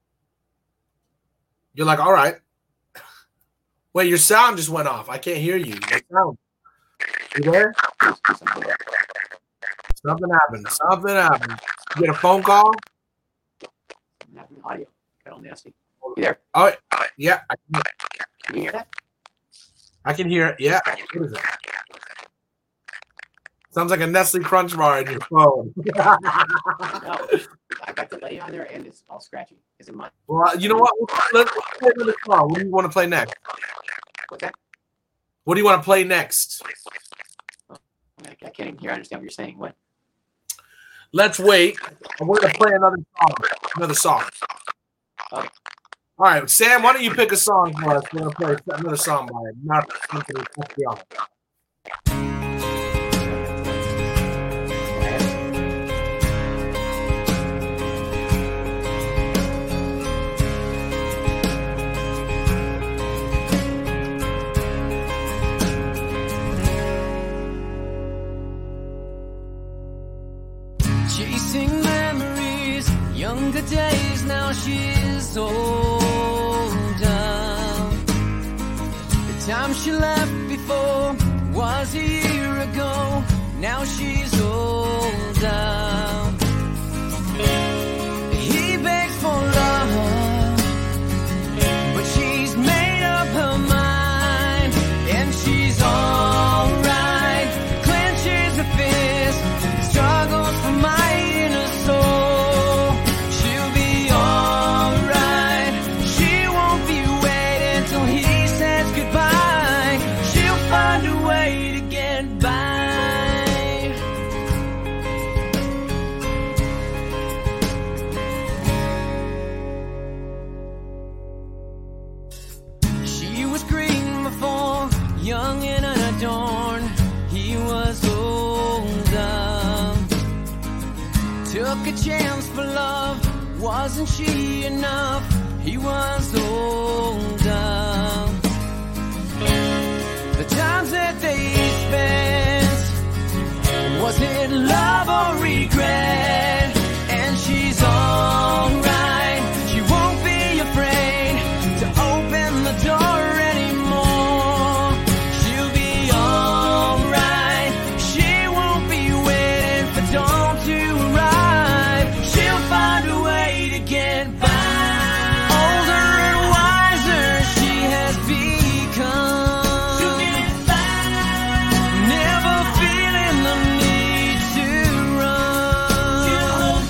you're like, all right. Wait, your sound just went off. I can't hear you. Your sound. You there? Something happened. Something happened. You get a phone call? Audio. Got all nasty. You there? Oh, yeah. I can, Can you hear that? I can hear it. Yeah. What is it? Sounds like a Nestle Crunch bar in your phone. No, I got the delay on there, and it's all scratchy. Is it mine? Well, you know what? Let's play another song. What do you want to play next? What's that? What do you want to play next? I, I can't even hear. I understand what you're saying. What? Let's wait. I'm going to play another song. Another song. Okay. All right, Sam, why don't you pick a song for us? We're going to play another song by Mark Anthony Castellano. Chasing memories, younger days, now she's older. The time she left before was a year ago, now she's older. He begs for love, but she's made up her mind, and she's alright. Clenches her fist, struggles for my inner soul. She'll be alright. She won't be waiting till he says goodbye. She'll find a way to get by. She was green before, young and unadorned. He was older. Took a chance for love, wasn't she enough? He was older. The times that they spent, was it love or regret? And she's alright. She won't be afraid to open the door anymore. She'll be alright. She won't be waiting for dawn to arrive. She'll find a way to get by. Older and wiser she has become. Never feeling the need to run.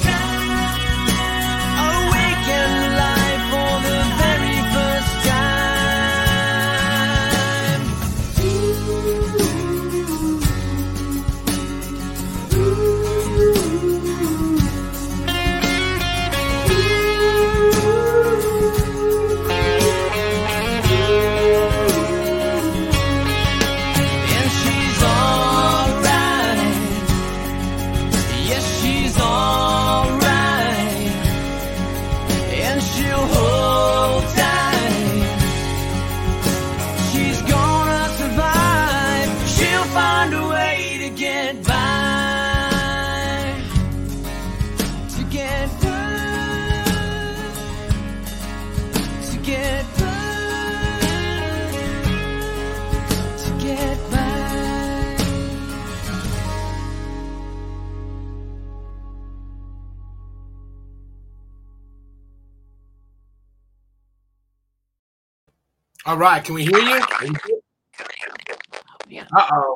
Awaken life for the very first And she's alright. Yes, she's alright. And she'll hold tight. She's gonna survive. She'll find a way to get by. To get by. To get by. To get by. All right, can we hear you? Yeah. Uh oh.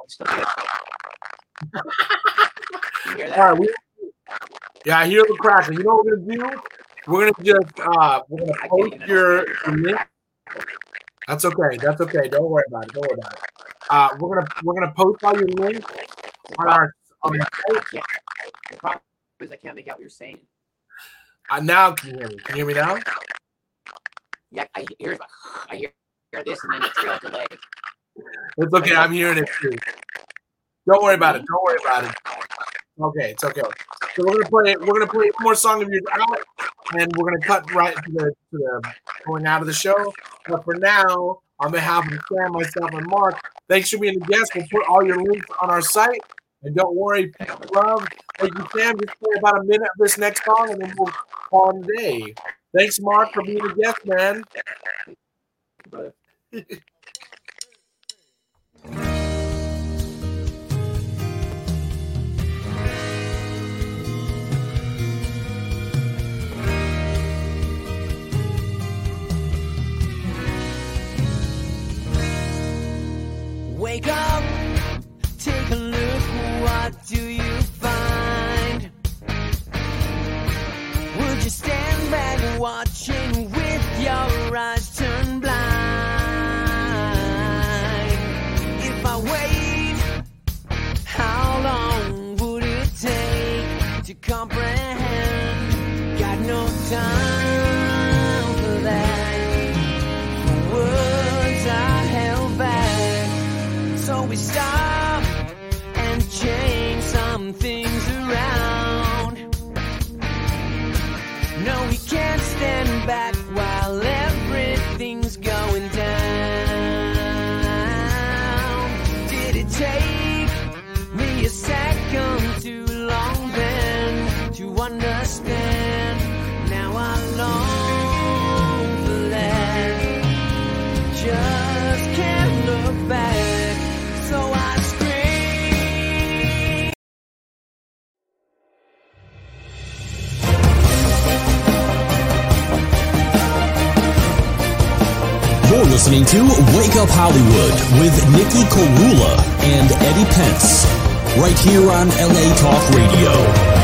Hear All that? right, we, yeah, I hear the crackling. You know what we're gonna do? We're gonna just uh, we're gonna I post can't even your, hear your link. That's okay. That's okay. Don't worry about it. Don't worry about it. Uh, we're gonna we're gonna post all your links on our on our I site. can't. The problem is I can't make out what you're saying. Uh, now can you hear me? Can you hear me now? Yeah, I hear I hear, hear this and then the trail delay. It's okay. I'm hearing it too. Don't worry about it. Don't worry about it. Okay, it's okay. So we're gonna play. We're gonna play one more song of yours out, and we're gonna cut right to the to the going out of the show. But for now, on behalf of Sam, myself, and Mark, thanks for being a guest. We'll put all your links on our site, and don't worry, peace and love. Thank you, Sam. Just play about a minute of this next song, and then we'll call it a day. Thanks, Mark, for being a guest, man. Brother. Wake up, take a look, what do you find? Would you stand back watching with your eyes turned blind? If I wait, how long would it take to comprehend? Got no time for that, for words I held back. So we stop and change some things around. No, we can't stand back while everything's going down. Did it take me a second too long then to understand? Now I long for that. Just can't look back. So I scream. You're listening to Wake Up Hollywood with Nikki Korula and Eddie Pence, right here on L A Talk Radio.